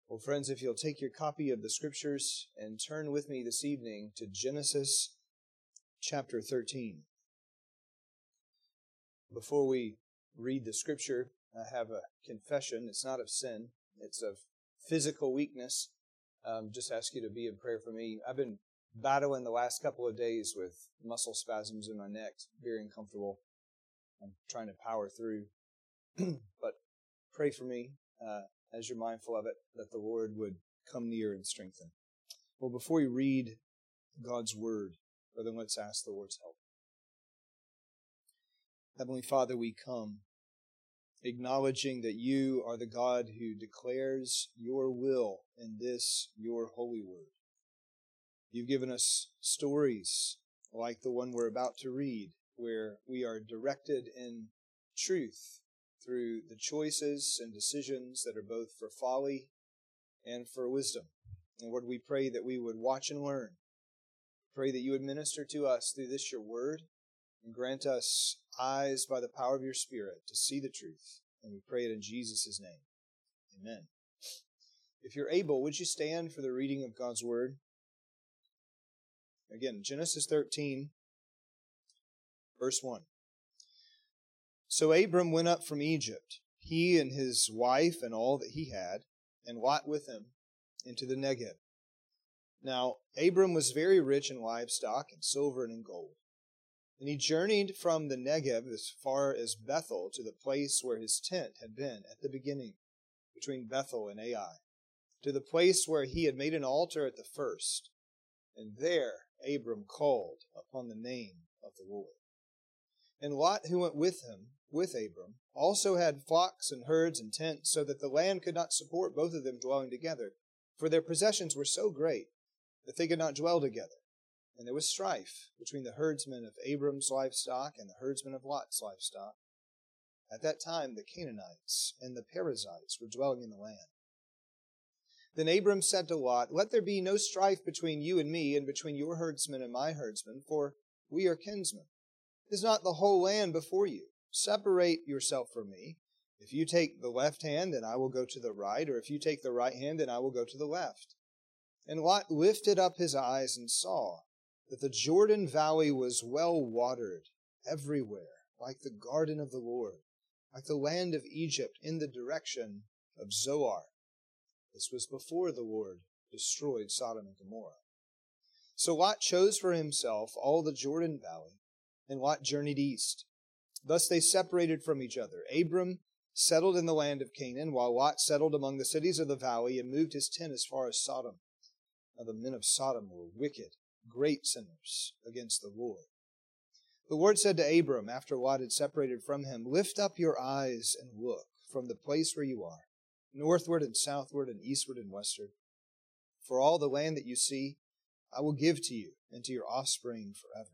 Well, friends, if you'll take your copy of the Scriptures and turn with me this evening to Genesis chapter 13. Before we read the Scripture, I have a confession. It's not of sin. It's of physical weakness. Just ask you to be in prayer for me. I've been battling the last couple of days with muscle spasms in my neck. Very uncomfortable. I'm trying to power through. But pray for me. As you're mindful of it, that the Lord would come near and strengthen. Well, before we read God's Word, brother, let's ask the Lord's help. Heavenly Father, we come acknowledging that you are the God who declares your will in this, your holy Word. You've given us stories like the one we're about to read, where we are directed in truth through the choices and decisions that are both for folly and for wisdom. And Lord, we pray that we would watch and learn. Pray that you would minister to us through this, your word, and grant us eyes by the power of your Spirit to see the truth. And we pray it in Jesus' name. Amen. If you're able, would you stand for the reading of God's word? Again, Genesis 13, verse 1. So Abram went up from Egypt, he and his wife and all that he had, and Lot with him, into the Negev. Now Abram was very rich in livestock and silver and in gold. And he journeyed from the Negev as far as Bethel to the place where his tent had been at the beginning, between Bethel and Ai, to the place where he had made an altar at the first. And there Abram called upon the name of the Lord. And Lot, who went with him, with Abram, also had flocks and herds and tents, so that the land could not support both of them dwelling together, for their possessions were so great that they could not dwell together. And there was strife between the herdsmen of Abram's livestock and the herdsmen of Lot's livestock. At that time the Canaanites and the Perizzites were dwelling in the land. Then Abram said to Lot, Let there be no strife between you and me, and between your herdsmen and my herdsmen, for we are kinsmen. Is not the whole land before you? Separate yourself from me. If you take the left hand, then I will go to the right, or if you take the right hand, then I will go to the left. And Lot lifted up his eyes and saw that the Jordan valley was well watered everywhere, like the garden of the Lord, like the land of Egypt in the direction of Zoar. This was before the Lord destroyed Sodom and Gomorrah. So Lot chose for himself all the Jordan valley, and Lot journeyed east. Thus they separated from each other. Abram settled in the land of Canaan, while Lot settled among the cities of the valley and moved his tent as far as Sodom. Now the men of Sodom were wicked, great sinners against the Lord. The Lord said to Abram, after Lot had separated from him, Lift up your eyes and look from the place where you are, northward and southward and eastward and westward. For all the land that you see, I will give to you and to your offspring forever.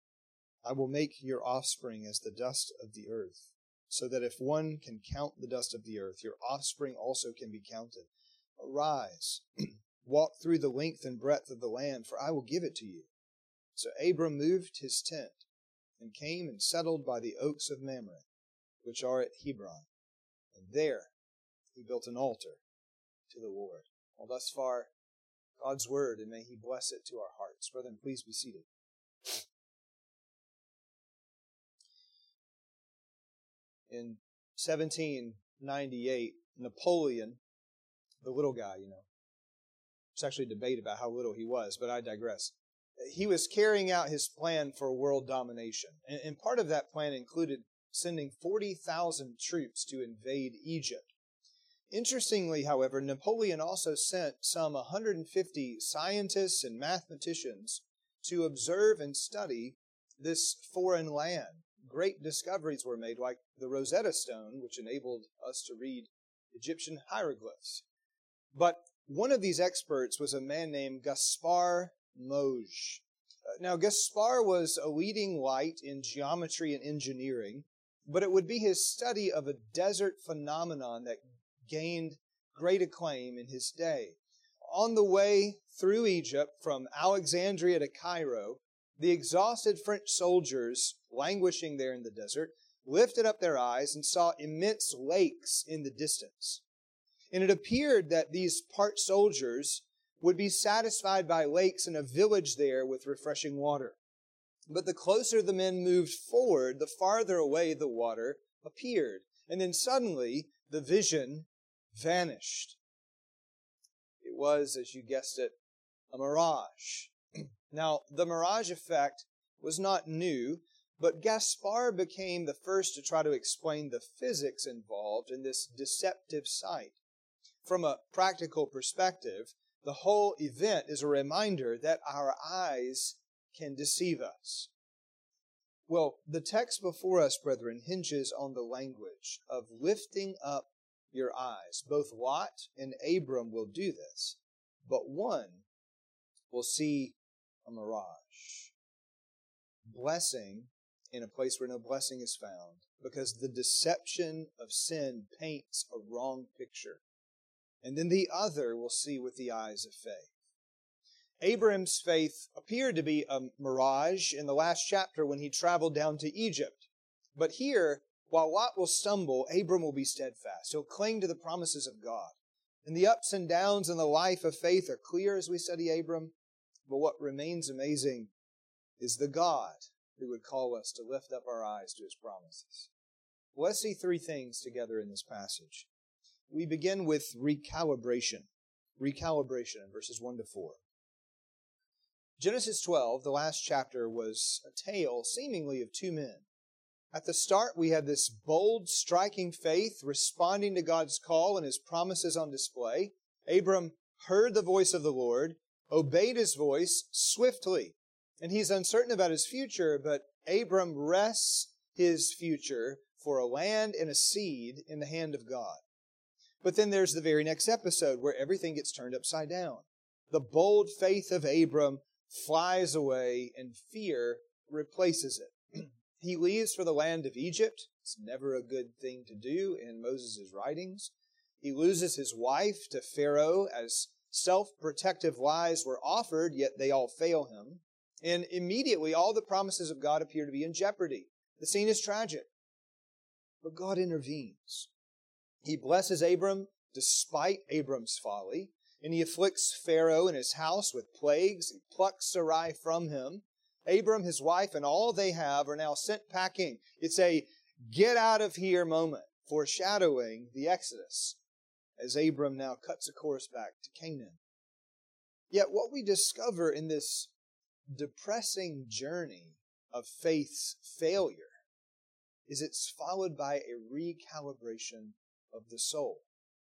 I will make your offspring as the dust of the earth, so that if one can count the dust of the earth, your offspring also can be counted. Arise, walk through the length and breadth of the land, for I will give it to you. So Abram moved his tent and came and settled by the oaks of Mamre, which are at Hebron. And there he built an altar to the Lord. Well, thus far, God's word, and may he bless it to our hearts. Brethren, please be seated. In 1798, Napoleon, the little guy, there's actually a debate about how little he was, but I digress. He was carrying out his plan for world domination. And part of that plan included sending 40,000 troops to invade Egypt. Interestingly, however, Napoleon also sent some 150 scientists and mathematicians to observe and study this foreign land. Great discoveries were made, like the Rosetta Stone, which enabled us to read Egyptian hieroglyphs. But one of these experts was a man named Gaspar Monge. Now, Gaspar was a leading light in geometry and engineering, but it would be his study of a desert phenomenon that gained great acclaim in his day. On the way through Egypt from Alexandria to Cairo, the exhausted French soldiers languishing there in the desert lifted up their eyes and saw immense lakes in the distance. And it appeared that these part soldiers would be satisfied by lakes and a village there with refreshing water. But the closer the men moved forward, the farther away the water appeared. And then suddenly the vision vanished. It was, as you guessed it, a mirage. Now, the mirage effect was not new, but Gaspar became the first to try to explain the physics involved in this deceptive sight. From a practical perspective, the whole event is a reminder that our eyes can deceive us. Well, the text before us, brethren, hinges on the language of lifting up your eyes. Both Lot and Abram will do this, but one will see a mirage. Blessing in a place where no blessing is found, because the deception of sin paints a wrong picture. And then the other will see with the eyes of faith. Abram's faith appeared to be a mirage in the last chapter when he traveled down to Egypt. But here, while Lot will stumble, Abram will be steadfast. He'll cling to the promises of God. And the ups and downs in the life of faith are clear as we study Abram. But what remains amazing is the God who would call us to lift up our eyes to His promises. Let's see three things together in this passage. We begin with recalibration. Recalibration in verses 1 to 4. Genesis 12, the last chapter, was a tale seemingly of two men. At the start, we have this bold, striking faith responding to God's call and His promises on display. Abram heard the voice of the Lord, obeyed His voice swiftly. And he's uncertain about his future, but Abram rests his future for a land and a seed in the hand of God. But then there's the very next episode where everything gets turned upside down. The bold faith of Abram flies away and fear replaces it. He leaves for the land of Egypt. It's never a good thing to do in Moses' writings. He loses his wife to Pharaoh as self-protective lies were offered, yet they all fail him. And immediately all the promises of God appear to be in jeopardy. The scene is tragic. But God intervenes. He blesses Abram despite Abram's folly, and He afflicts Pharaoh and his house with plagues. He plucks Sarai from him. Abram, his wife, and all they have are now sent packing. It's a get out of here moment, foreshadowing the Exodus, as Abram now cuts a course back to Canaan. Yet what we discover in this depressing journey of faith's failure is it's followed by a recalibration of the soul.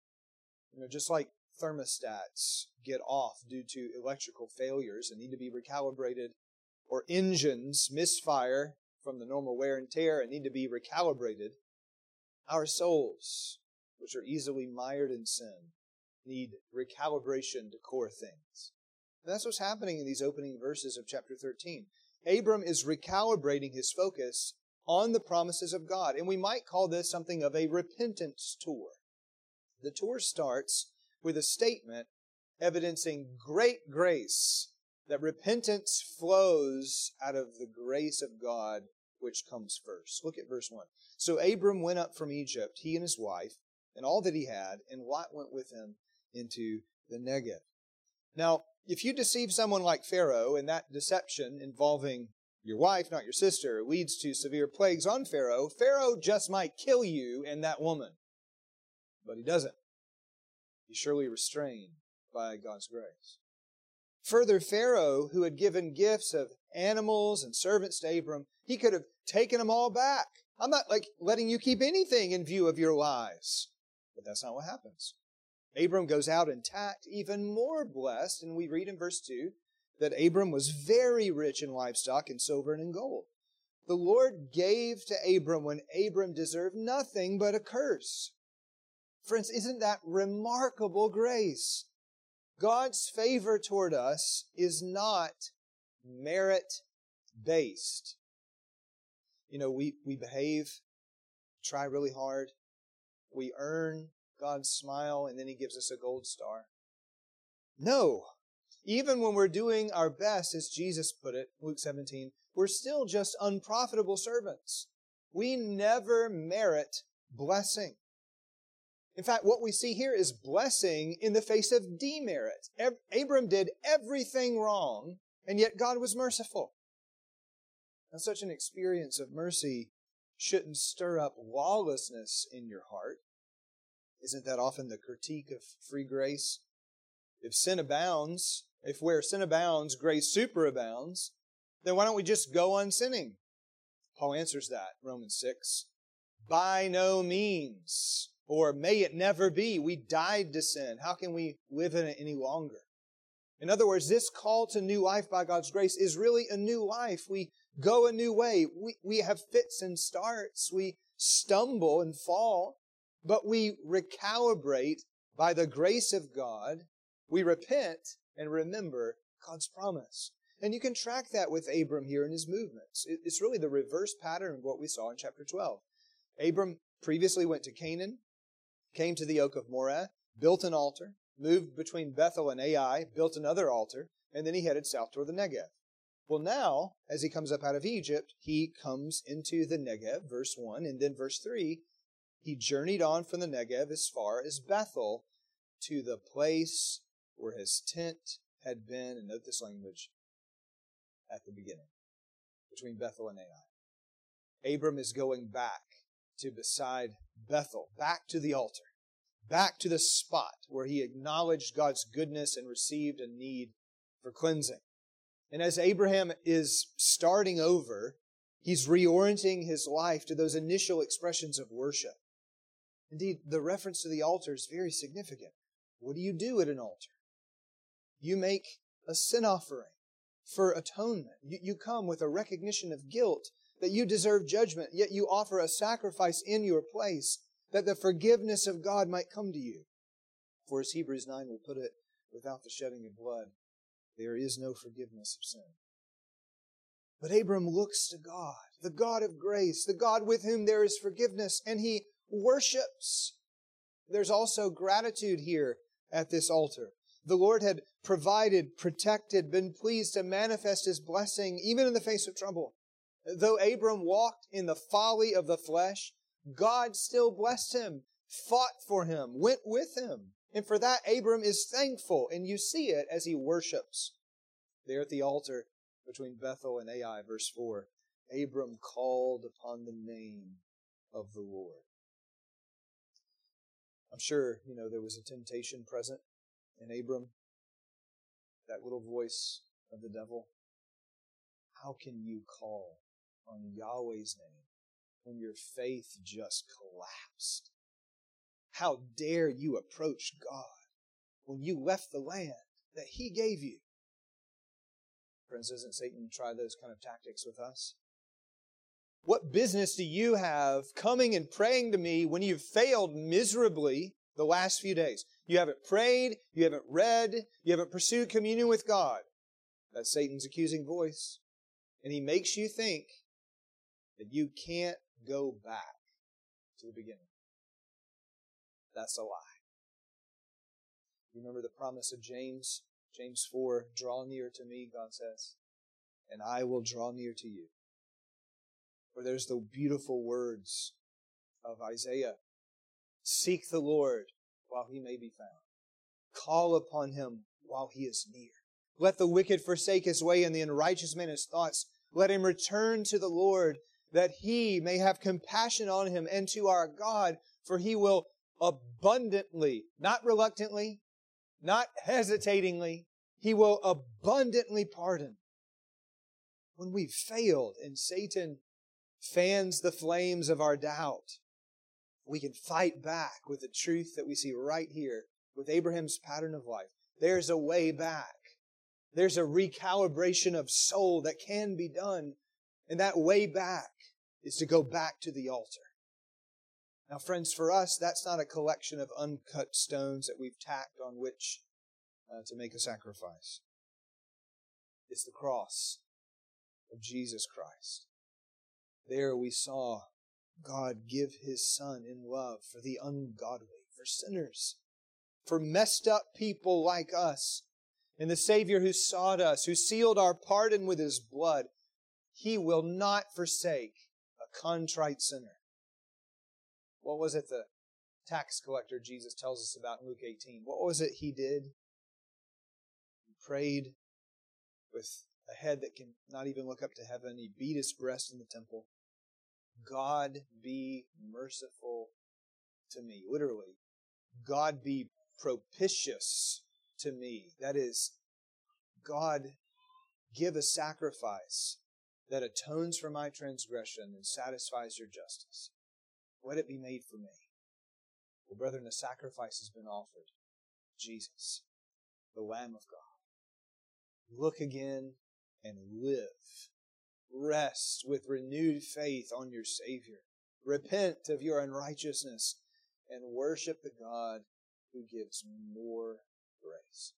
Just like thermostats get off due to electrical failures and need to be recalibrated, or engines misfire from the normal wear and tear and need to be recalibrated, our souls, which are easily mired in sin, need recalibration to core things. And that's what's happening in these opening verses of chapter 13. Abram is recalibrating his focus on the promises of God. And we might call this something of a repentance tour. The tour starts with a statement evidencing great grace, that repentance flows out of the grace of God which comes first. Look at verse 1. So Abram went up from Egypt, he and his wife, and all that he had, and Lot went with him into the Negev. Now, if you deceive someone like Pharaoh, and that deception involving your wife, not your sister, leads to severe plagues on Pharaoh, Pharaoh just might kill you and that woman. But he doesn't. He's surely restrained by God's grace. Further, Pharaoh, who had given gifts of animals and servants to Abram, he could have taken them all back. I'm not letting you keep anything in view of your lies. But that's not what happens. Abram goes out intact, even more blessed, and we read in verse 2 that Abram was very rich in livestock and silver and in gold. The Lord gave to Abram when Abram deserved nothing but a curse. Friends, isn't that remarkable grace? God's favor toward us is not merit-based. We behave, try really hard, we earn God's smile, and then He gives us a gold star. No. Even when we're doing our best, as Jesus put it, Luke 17, we're still just unprofitable servants. We never merit blessing. In fact, what we see here is blessing in the face of demerit. Abram did everything wrong, and yet God was merciful. Now, such an experience of mercy shouldn't stir up lawlessness in your heart. Isn't that often the critique of free grace? If sin abounds, if where sin abounds, grace superabounds, then why don't we just go on sinning? Paul answers that, Romans 6. By no means, or may it never be. We died to sin. How can we live in it any longer? In other words, this call to new life by God's grace is really a new life. We go a new way. We have fits and starts. We stumble and fall, but we recalibrate by the grace of God. We repent and remember God's promise. And you can track that with Abram here in his movements. It's really the reverse pattern of what we saw in chapter 12. Abram previously went to Canaan, came to the oak of Moreh, built an altar, moved between Bethel and Ai, built another altar, and then he headed south toward the Negev. Well, now, as he comes up out of Egypt, he comes into the Negev, verse 1, and then verse 3, he journeyed on from the Negev as far as Bethel to the place where his tent had been, and note this language, at the beginning, between Bethel and Ai. Abram is going back to beside Bethel, back to the altar, back to the spot where he acknowledged God's goodness and received a need for cleansing. And as Abraham is starting over, he's reorienting his life to those initial expressions of worship. Indeed, the reference to the altar is very significant. What do you do at an altar? You make a sin offering for atonement. You come with a recognition of guilt, that you deserve judgment, yet you offer a sacrifice in your place that the forgiveness of God might come to you. For as Hebrews 9 will put it, without the shedding of blood, there is no forgiveness of sin. But Abram looks to God, the God of grace, the God with whom there is forgiveness, and he worships. There's also gratitude here at this altar. The Lord had provided, protected, been pleased to manifest His blessing even in the face of trouble. Though Abram walked in the folly of the flesh, God still blessed him, fought for him, went with him. And for that, Abram is thankful, and you see it as he worships. There at the altar between Bethel and Ai, verse 4, Abram called upon the name of the Lord. I'm sure, there was a temptation present in Abram, that little voice of the devil. How can you call on Yahweh's name when your faith just collapsed? How dare you approach God when you left the land that He gave you? Friends, doesn't Satan try those kind of tactics with us? What business do you have coming and praying to me when you've failed miserably the last few days? You haven't prayed, you haven't read, you haven't pursued communion with God. That's Satan's accusing voice. And he makes you think that you can't go back to the beginning. That's a lie. You remember the promise of James? James 4, draw near to me, God says, and I will draw near to you. Or there's the beautiful words of Isaiah. Seek the Lord while He may be found. Call upon Him while He is near. Let the wicked forsake his way and the unrighteous man his thoughts. Let him return to the Lord, that He may have compassion on him, and to our God, for He will abundantly, not reluctantly, not hesitatingly, He will abundantly pardon. When we've failed and Satan fans the flames of our doubt, we can fight back with the truth that we see right here with Abraham's pattern of life. There's a way back. There's a recalibration of soul that can be done. And that way back is to go back to the altar. Now, friends, for us, that's not a collection of uncut stones that we've tacked on which to make a sacrifice. It's the cross of Jesus Christ. There we saw God give His Son in love for the ungodly, for sinners, for messed up people like us. And the Savior who sought us, who sealed our pardon with His blood, He will not forsake a contrite sinner. What was it the tax collector Jesus tells us about in Luke 18. What was it he did? He prayed with a head that can not even look up to heaven. He beat his breast in the temple. God be merciful to me. Literally, God be propitious to me. That is, God give a sacrifice that atones for my transgression and satisfies your justice. Let it be made for me. Well, brethren, a sacrifice has been offered. Jesus, the Lamb of God. Look again and live. Rest with renewed faith on your Savior. Repent of your unrighteousness and worship the God who gives more grace.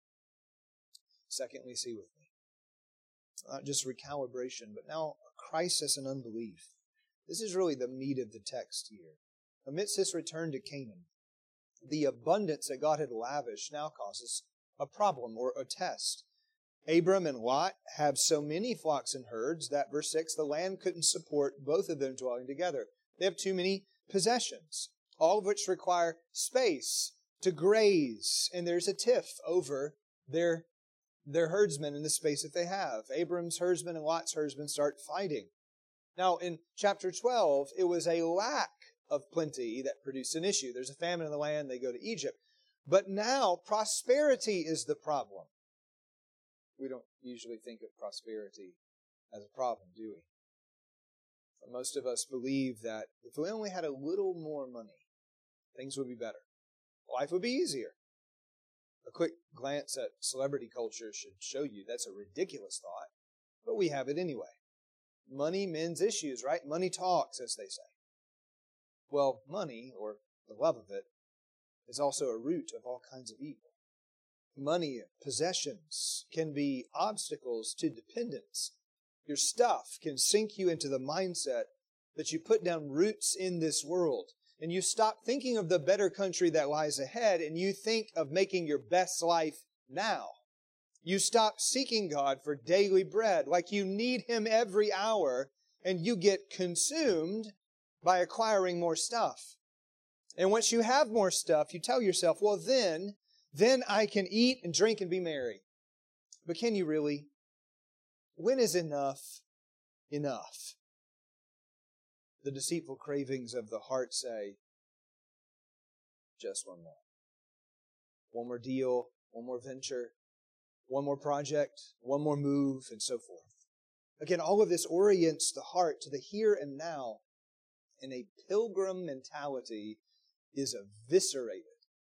Secondly, see with me, not just recalibration, but now a crisis in unbelief. This is really the meat of the text here. Amidst this return to Canaan, the abundance that God had lavished now causes a problem or a test. Abram and Lot have so many flocks and herds that, verse 6, the land couldn't support both of them dwelling together. They have too many possessions, all of which require space to graze, and there's a tiff over their herdsmen in the space that they have. Abram's herdsmen and Lot's herdsmen start fighting. Now, in chapter 12, it was a lack of plenty that produced an issue. There's a famine in the land, they go to Egypt. But now, prosperity is the problem. We don't usually think of prosperity as a problem, do we? But most of us believe that if we only had a little more money, things would be better. Life would be easier. A quick glance at celebrity culture should show you that's a ridiculous thought, but we have it anyway. Money mends issues, right? Money talks, as they say. Well, money, or the love of it, is also a root of all kinds of evil. Money, possessions can be obstacles to dependence. Your stuff can sink you into the mindset that you put down roots in this world. And you stop thinking of the better country that lies ahead, and you think of making your best life now. You stop seeking God for daily bread, like you need Him every hour, and you get consumed by acquiring more stuff. And once you have more stuff, you tell yourself, well, then I can eat and drink and be merry. But can you really? When is enough enough? The deceitful cravings of the heart say, just one more. One more deal, one more venture, one more project, one more move, and so forth. Again, all of this orients the heart to the here and now, and a pilgrim mentality is eviscerated.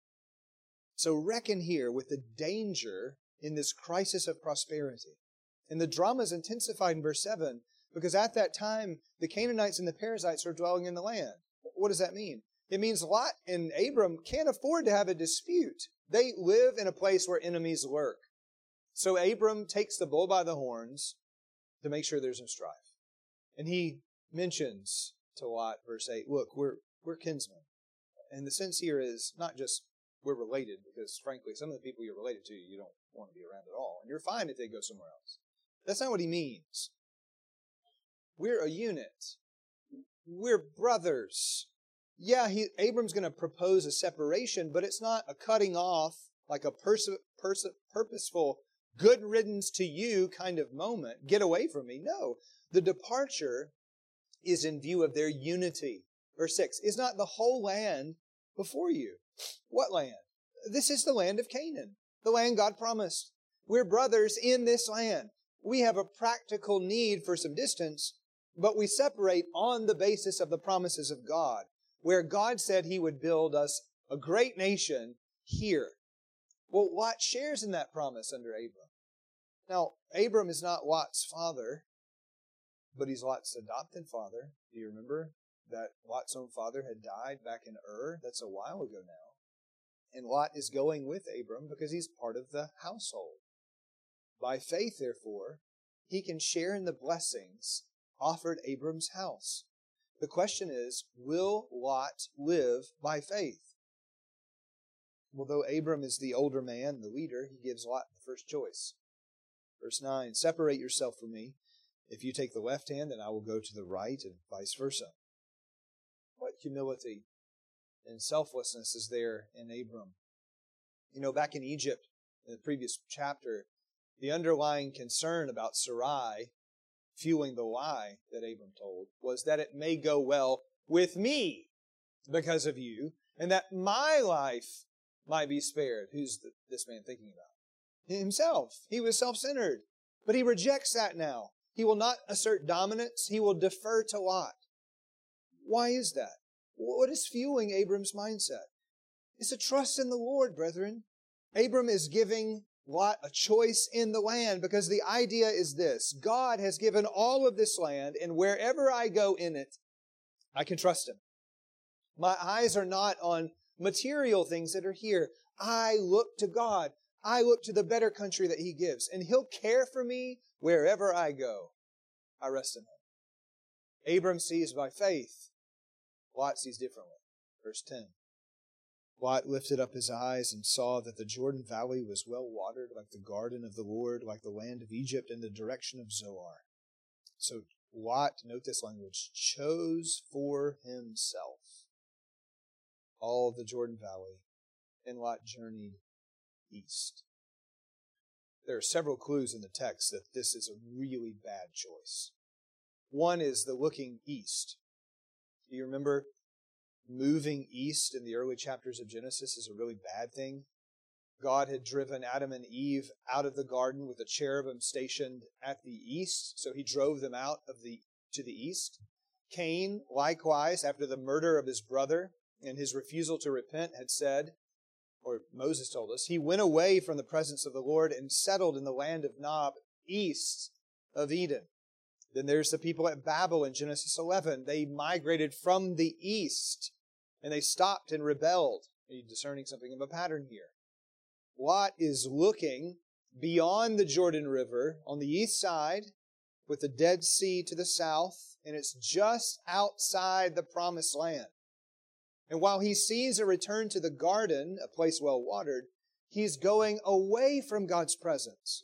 So reckon here with the danger in this crisis of prosperity. And the drama is intensified in verse 7, because at that time, the Canaanites and the Perizzites are dwelling in the land. What does that mean? It means Lot and Abram can't afford to have a dispute. They live in a place where enemies lurk. So Abram takes the bull by the horns to make sure there's no strife. And he mentions to Lot, verse 8, look, we're kinsmen. And the sense here is not just we're related, because frankly, some of the people you're related to, you don't want to be around at all. And you're fine if they go somewhere else. That's not what he means. We're a unit. We're brothers. Yeah, Abram's going to propose a separation, but it's not a cutting off, like a purposeful, good riddance to you kind of moment. Get away from me. No, the departure is in view of their unity. Verse 6, is not the whole land before you? What land? This is the land of Canaan, the land God promised. We're brothers in this land. We have a practical need for some distance, but we separate on the basis of the promises of God, where God said He would build us a great nation here. Well, Lot shares in that promise under Abram. Now, Abram is not Lot's father, but he's Lot's adopted father. Do you remember that Lot's own father had died back in Ur? That's a while ago now. And Lot is going with Abram because he's part of the household. By faith, therefore, he can share in the blessings offered Abram's house. The question is, will Lot live by faith? Well, though Abram is the older man, the leader, he gives Lot the first choice. Verse 9, separate yourself from me. If you take the left hand, then I will go to the right, and vice versa. What humility and selflessness is there in Abram. You know, back in Egypt, in the previous chapter, the underlying concern about Sarai, fueling the lie that Abram told, was that it may go well with me because of you, and that my life might be spared. Who's this man thinking about? Himself. He was self-centered. But he rejects that now. He will not assert dominance. He will defer to Lot. Why is that? What is fueling Abram's mindset? It's a trust in the Lord, brethren. Abram is giving Lot a choice in the land because the idea is this: God has given all of this land, and wherever I go in it, I can trust Him. My eyes are not on material things that are here. I look to God. I look to the better country that He gives, and He'll care for me wherever I go. I rest in Him. Abram sees by faith. Lot sees differently. Verse 10. Lot lifted up his eyes and saw that the Jordan Valley was well watered, like the garden of the Lord, like the land of Egypt in the direction of Zoar. So Lot, note this language, chose for himself all of the Jordan Valley, and Lot journeyed east. There are several clues in the text that this is a really bad choice. One is the looking east. Do you remember moving east in the early chapters of Genesis is a really bad thing? God had driven Adam and Eve out of the garden with a cherubim stationed at the east, so He drove them out to the east. Cain, likewise, after the murder of his brother and his refusal to repent, had said, or Moses told us, he went away from the presence of the Lord and settled in the land of Nob, east of Eden. Then there's the people at Babel in Genesis 11. They migrated from the east, and they stopped and rebelled. Are you discerning something of a pattern here? Lot is looking beyond the Jordan River on the east side with the Dead Sea to the south, and it's just outside the Promised Land. And while he sees a return to the garden, a place well watered, he's going away from God's presence.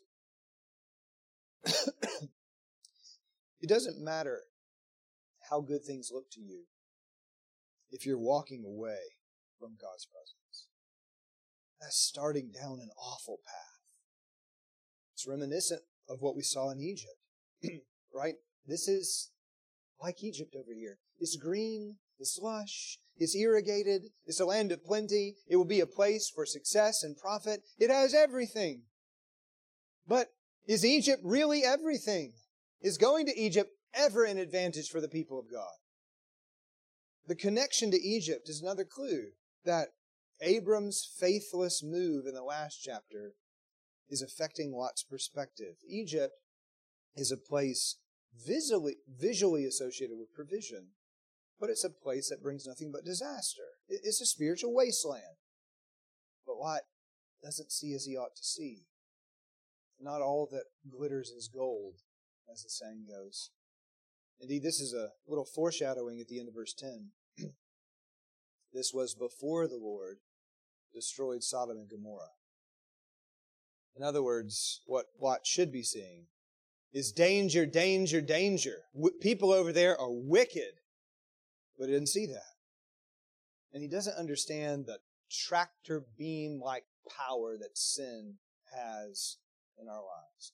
It doesn't matter how good things look to you if you're walking away from God's presence. That's starting down an awful path. It's reminiscent of what we saw in Egypt, right? This is like Egypt over here. It's green, it's lush, it's irrigated, it's a land of plenty. It will be a place for success and profit. It has everything. But is Egypt really everything? Is going to Egypt ever an advantage for the people of God? The connection to Egypt is another clue that Abram's faithless move in the last chapter is affecting Lot's perspective. Egypt is a place visually associated with provision, but it's a place that brings nothing but disaster. It's a spiritual wasteland. But Lot doesn't see as he ought to see. Not all that glitters is gold, as the saying goes. Indeed, this is a little foreshadowing at the end of verse 10. This was before the Lord destroyed Sodom and Gomorrah. In other words, what Lot should be seeing is danger, danger, danger. People over there are wicked. But he didn't see that. And he doesn't understand the tractor beam-like power that sin has in our lives.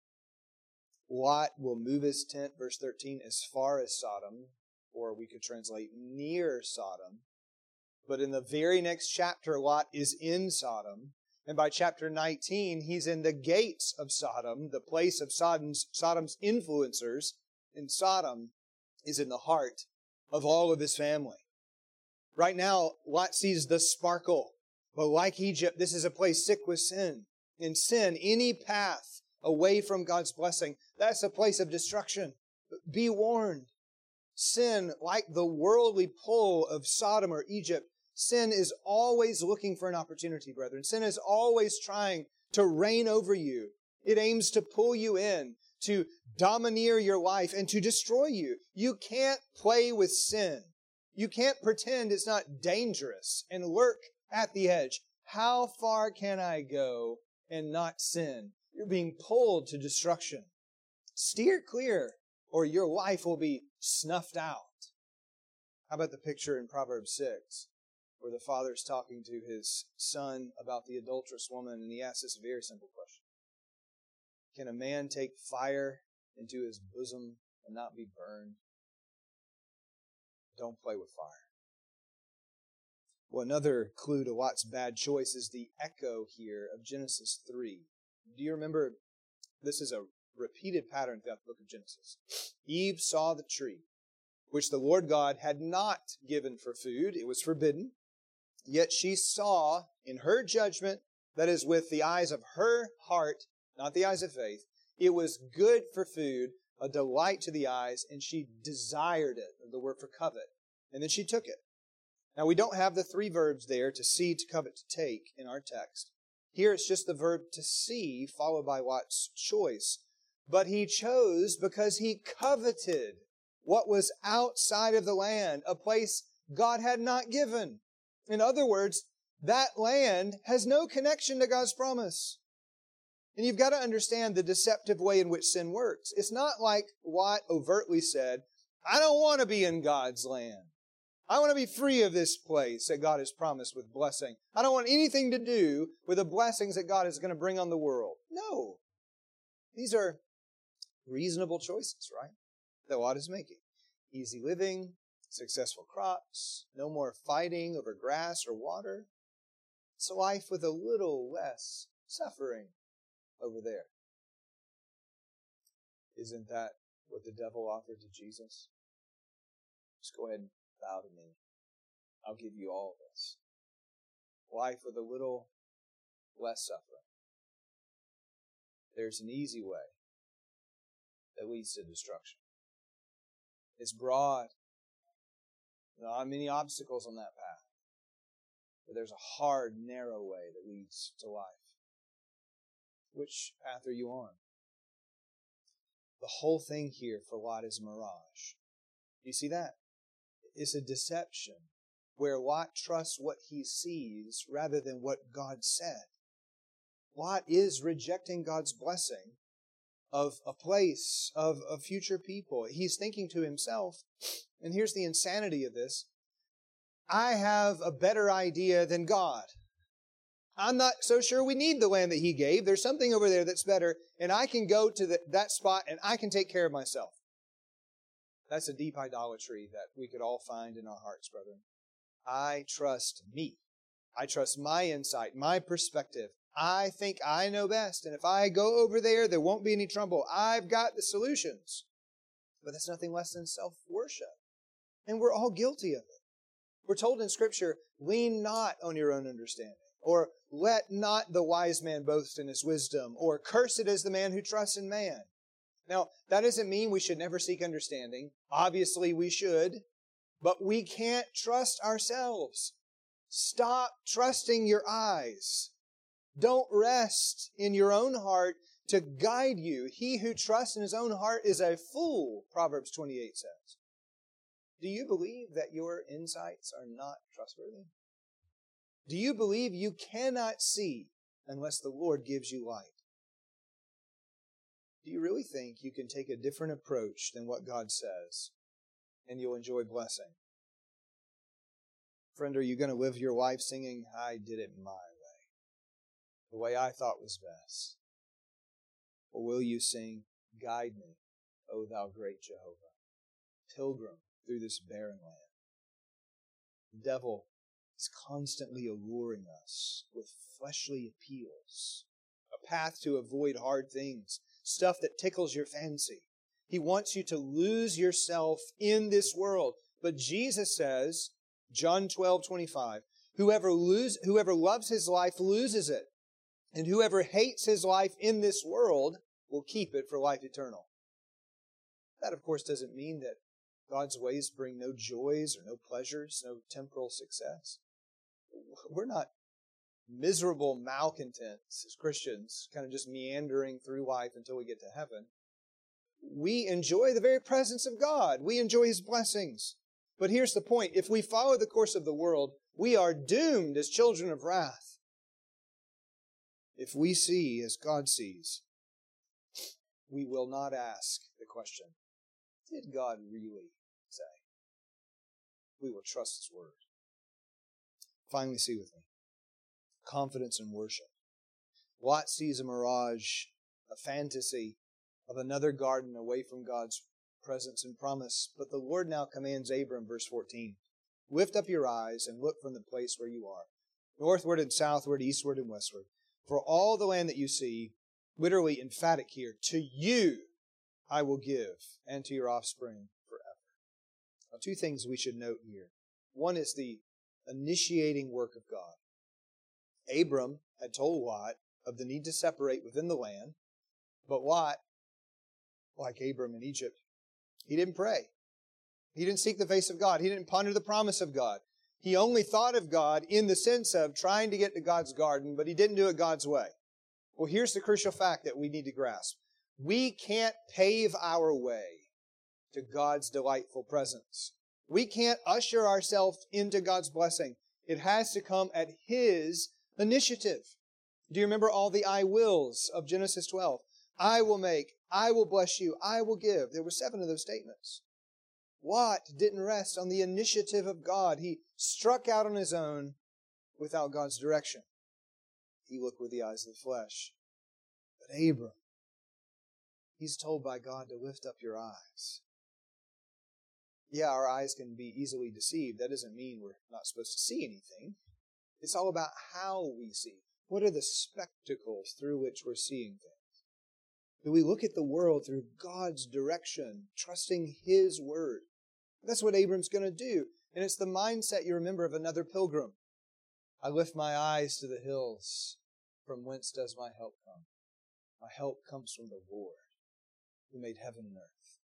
Lot will move his tent, verse 13, as far as Sodom, or we could translate near Sodom. But in the very next chapter, Lot is in Sodom. And by chapter 19, he's in the gates of Sodom, the place of Sodom's influencers. And Sodom is in the heart of all of his family. Right now, Lot sees the sparkle. But like Egypt, this is a place sick with sin. In sin, any path away from God's blessing, that's a place of destruction. Be warned. Sin, like the worldly pull of Sodom or Egypt, sin is always looking for an opportunity, brethren. Sin is always trying to reign over you. It aims to pull you in, to domineer your life, and to destroy you. You can't play with sin. You can't pretend it's not dangerous and lurk at the edge. How far can I go and not sin? You're being pulled to destruction. Steer clear, or your life will be snuffed out. How about the picture in Proverbs 6, where the father is talking to his son about the adulterous woman, and he asks this very simple question. Can a man take fire into his bosom and not be burned? Don't play with fire. Well, another clue to Lot's bad choice is the echo here of Genesis 3. Do you remember? This is a repeated pattern throughout the book of Genesis. Eve saw the tree, which the Lord God had not given for food. It was forbidden. Yet she saw in her judgment, that is with the eyes of her heart, not the eyes of faith, it was good for food, a delight to the eyes, and she desired it, the word for covet. And then she took it. Now, we don't have the three verbs there, to see, to covet, to take, in our text. Here it's just the verb to see, followed by Lot's choice. But he chose because he coveted what was outside of the land, a place God had not given. In other words, that land has no connection to God's promise. And you've got to understand the deceptive way in which sin works. It's not like Lot overtly said, I don't want to be in God's land. I want to be free of this place that God has promised with blessing. I don't want anything to do with the blessings that God is going to bring on the world. No. These are reasonable choices, right? That Lot is making. Easy living, successful crops, no more fighting over grass or water. It's a life with a little less suffering over there. Isn't that what the devil offered to Jesus? Just go ahead and bow to me. I'll give you all of this. Life with a little less suffering. There's an easy way that leads to destruction. It's broad. There are not many obstacles on that path. But there's a hard, narrow way that leads to life. Which path are you on? The whole thing here for Lot is a mirage. You see that? It's a deception where Lot trusts what he sees rather than what God said. Lot is rejecting God's blessing of a place, of a future people. He's thinking to himself, and here's the insanity of this, I have a better idea than God. I'm not so sure we need the land that He gave. There's something over there that's better, and I can go to that spot and I can take care of myself. That's a deep idolatry that we could all find in our hearts, brethren. I trust me. I trust my insight, my perspective. I think I know best, and if I go over there, there won't be any trouble. I've got the solutions. But that's nothing less than self-worship. And we're all guilty of it. We're told in Scripture, lean not on your own understanding, or let not the wise man boast in his wisdom, or cursed is the man who trusts in man. Now, that doesn't mean we should never seek understanding. Obviously, we should. But we can't trust ourselves. Stop trusting your eyes. Don't rest in your own heart to guide you. He who trusts in his own heart is a fool, Proverbs 28 says. Do you believe that your insights are not trustworthy? Do you believe you cannot see unless the Lord gives you light? Do you really think you can take a different approach than what God says and you'll enjoy blessing? Friend, are you going to live your life singing, I did it my way, the way I thought was best? Or will you sing, guide me, O thou great Jehovah, pilgrim through this barren land? The devil is constantly alluring us with fleshly appeals, a path to avoid hard things, stuff that tickles your fancy. He wants you to lose yourself in this world. But Jesus says, John 12:25, whoever loves his life loses it, and whoever hates his life in this world will keep it for life eternal. That, of course, doesn't mean that God's ways bring no joys or no pleasures, no temporal success. We're not miserable malcontents as Christians, kind of just meandering through life until we get to heaven. We enjoy the very presence of God. We enjoy His blessings. But here's the point. If we follow the course of the world, we are doomed as children of wrath. If we see as God sees, we will not ask the question, did God really say? We will trust His word. Finally, see with me. Confidence in worship. Lot sees a mirage, a fantasy of another garden away from God's presence and promise. But the Lord now commands Abram, verse 14, lift up your eyes and look from the place where you are, northward and southward, eastward and westward. For all the land that you see, literally emphatic here, to you I will give, and to your offspring forever. Now, two things we should note here. One is the initiating work of God. Abram had told Lot of the need to separate within the land, but Lot, like Abram in Egypt, he didn't pray. He didn't seek the face of God. He didn't ponder the promise of God. He only thought of God in the sense of trying to get to God's garden, but he didn't do it God's way. Well, here's the crucial fact that we need to grasp. We can't pave our way to God's delightful presence. We can't usher ourselves into God's blessing. It has to come at His initiative. Do you remember all the I wills of Genesis 12? I will make, I will bless you, I will give. There were 7 of those statements. Lot didn't rest on the initiative of God. He struck out on his own without God's direction. He looked with the eyes of the flesh. But Abram, he's told by God to lift up your eyes. Yeah, our eyes can be easily deceived. That doesn't mean we're not supposed to see anything. It's all about how we see. What are the spectacles through which we're seeing things? Do we look at the world through God's direction, trusting His word? That's what Abram's going to do. And it's the mindset, you remember, of another pilgrim. I lift my eyes to the hills. From whence does my help come? My help comes from the Lord, who made heaven and earth.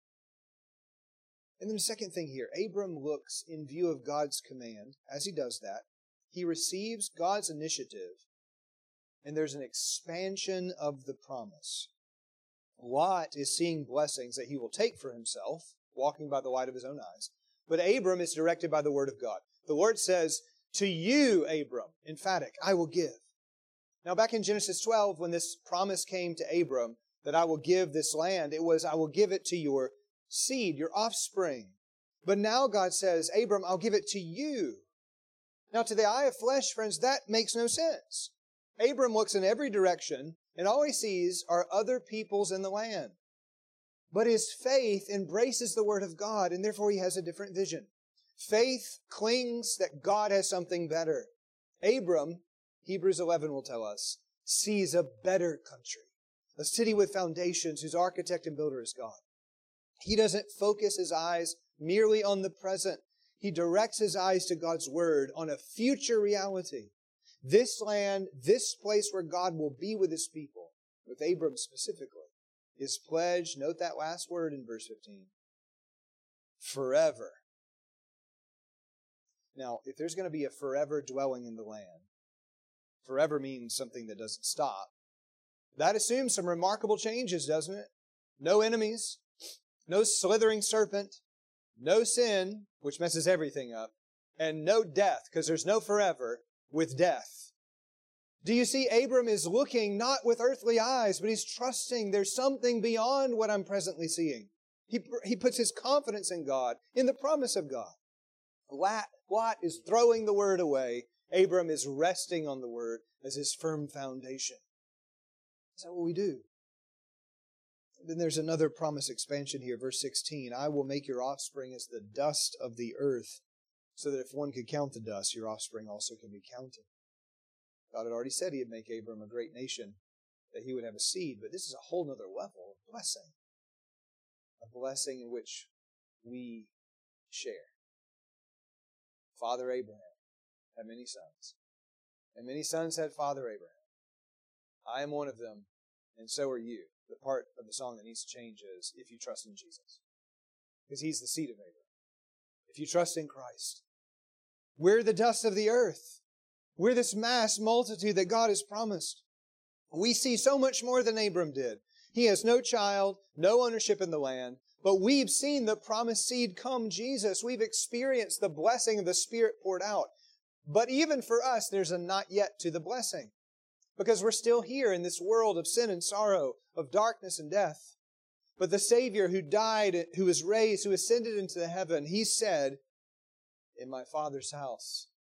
And then the second thing here, Abram looks in view of God's command. As he does that, he receives God's initiative, and there's an expansion of the promise. Lot is seeing blessings that he will take for himself, walking by the light of his own eyes. But Abram is directed by the word of God. The Lord says, to you, Abram, emphatic, I will give. Now back in Genesis 12, when this promise came to Abram, that I will give this land, it was, I will give it to your seed, your offspring. But now God says, Abram, I'll give it to you. Now to the eye of flesh, friends, that makes no sense. Abram looks in every direction, and all he sees are other peoples in the land. But his faith embraces the word of God, and therefore he has a different vision. Faith clings that God has something better. Abram, Hebrews 11 will tell us, sees a better country, a city with foundations whose architect and builder is God. He doesn't focus his eyes merely on the present. He directs his eyes to God's word on a future reality. This land, this place where God will be with His people, with Abram specifically, is pledged, note that last word in verse 15, forever. Now, if there's going to be a forever dwelling in the land, forever means something that doesn't stop. That assumes some remarkable changes, doesn't it? No enemies, no slithering serpent, no sin, which messes everything up, and no death, because there's no forever with death. Do you see, Abram is looking not with earthly eyes, but he's trusting there's something beyond what I'm presently seeing. He puts his confidence in God, in the promise of God. Lot is throwing the word away. Abram is resting on the word as his firm foundation. Is that what we do? Then there's another promise expansion here, verse 16. I will make your offspring as the dust of the earth, so that if one could count the dust, your offspring also can be counted. God had already said He'd make Abram a great nation, that he would have a seed, but this is a whole other level of blessing. A blessing in which we share. Father Abraham had many sons, and many sons had Father Abraham. I am one of them, and so are you. The part of the song that needs to change is, if you trust in Jesus. Because He's the seed of Abraham. If you trust in Christ. We're the dust of the earth. We're this mass multitude that God has promised. We see so much more than Abram did. He has no child, no ownership in the land, but we've seen the promised seed come, Jesus. We've experienced the blessing of the Spirit poured out. But even for us, there's a not yet to the blessing. Because we're still here in this world of sin and sorrow, of darkness and death. But the Savior who died, who was raised, who ascended into heaven, He said, in my Father's house,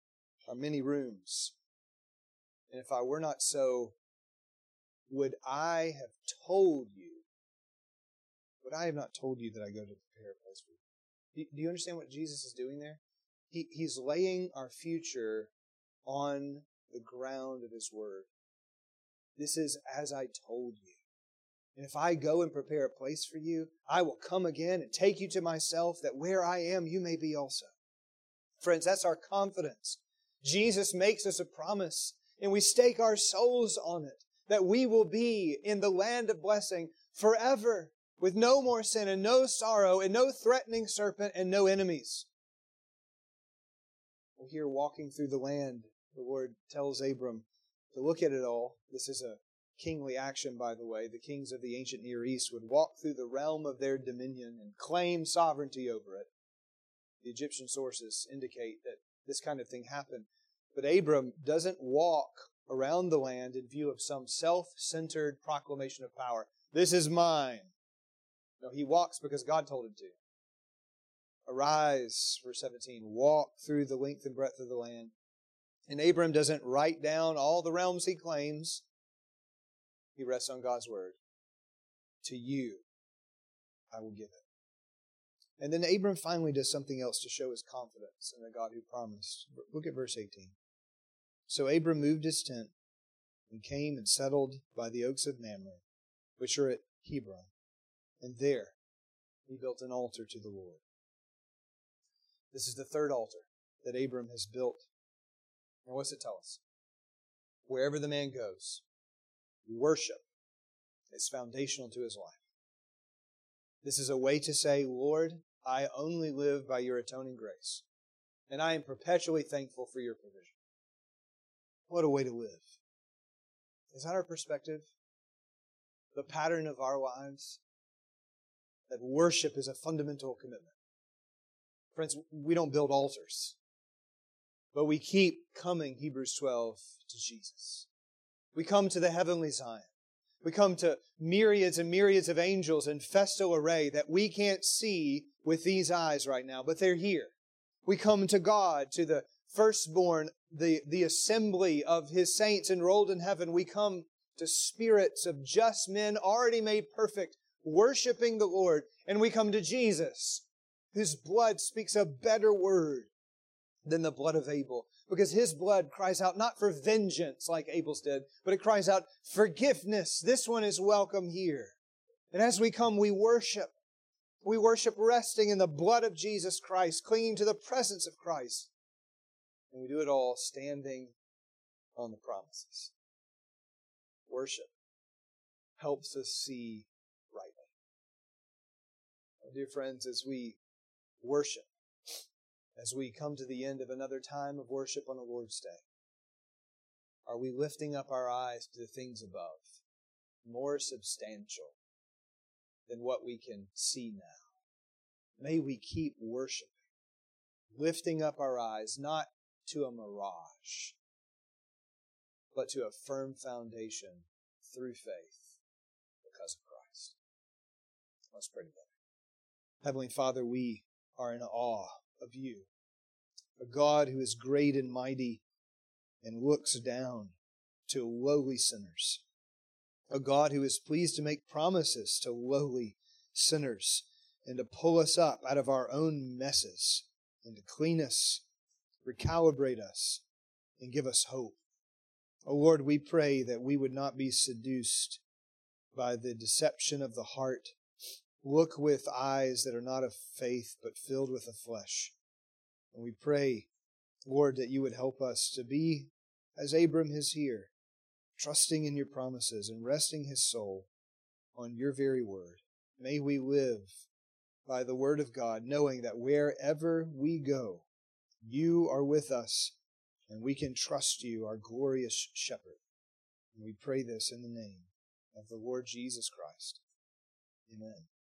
are many rooms. And if I were not so, would I have told you? Would I have not told you that I go to prepare a place for you? Do you understand what Jesus is doing there? He's laying our future on the ground of His Word. This is as I told you. And if I go and prepare a place for you, I will come again and take you to myself, that where I am, you may be also. Friends, that's our confidence. Jesus makes us a promise, and we stake our souls on it, that we will be in the land of blessing forever, with no more sin and no sorrow and no threatening serpent and no enemies. Well, here walking through the land, the Lord tells Abram to look at it all. This is a kingly action, by the way. The kings of the ancient Near East would walk through the realm of their dominion and claim sovereignty over it. The Egyptian sources indicate that this kind of thing happened. But Abram doesn't walk around the land in view of some self-centered proclamation of power. This is mine. No, he walks because God told him to. Arise, verse 17, walk through the length and breadth of the land. And Abram doesn't write down all the realms he claims. He rests on God's word. To you, I will give it. And then Abram finally does something else to show his confidence in the God who promised. Look at verse 18. So Abram moved his tent and came and settled by the oaks of Mamre, which are at Hebron. And there he built an altar to the Lord. This is the third altar that Abram has built. And what's it tell us? Wherever the man goes, worship is foundational to his life. This is a way to say, Lord, I only live by your atoning grace, and I am perpetually thankful for your provision. What a way to live. Is that our perspective? The pattern of our lives? That worship is a fundamental commitment. Friends, we don't build altars, but we keep coming, Hebrews 12, to Jesus. We come to the heavenly Zion. We come to myriads and myriads of angels in festal array that we can't see with these eyes right now, but they're here. We come to God, to the firstborn, the assembly of His saints enrolled in heaven. We come to spirits of just men already made perfect, worshiping the Lord. And we come to Jesus, whose blood speaks a better word than the blood of Abel. Because His blood cries out not for vengeance like Abel's did, but it cries out forgiveness. This one is welcome here. And as we come, we worship. We worship resting in the blood of Jesus Christ, clinging to the presence of Christ. And we do it all standing on the promises. Worship helps us see rightly. Dear friends, as we worship, as we come to the end of another time of worship on the Lord's Day, are we lifting up our eyes to the things above, more substantial than what we can see now? May we keep worshiping, lifting up our eyes, not to a mirage, but to a firm foundation through faith because of Christ. Let's pray together. Heavenly Father, we are in awe of you, a God who is great and mighty and looks down to lowly sinners, a God who is pleased to make promises to lowly sinners and to pull us up out of our own messes and to clean us, recalibrate us, and give us hope. Oh Lord, we pray that we would not be seduced by the deception of the heart. Look with eyes that are not of faith, but filled with the flesh. And we pray, Lord, that you would help us to be as Abram is here, trusting in your promises and resting his soul on your very word. May we live by the word of God, knowing that wherever we go, you are with us, and we can trust you, our glorious shepherd. And we pray this in the name of the Lord Jesus Christ. Amen.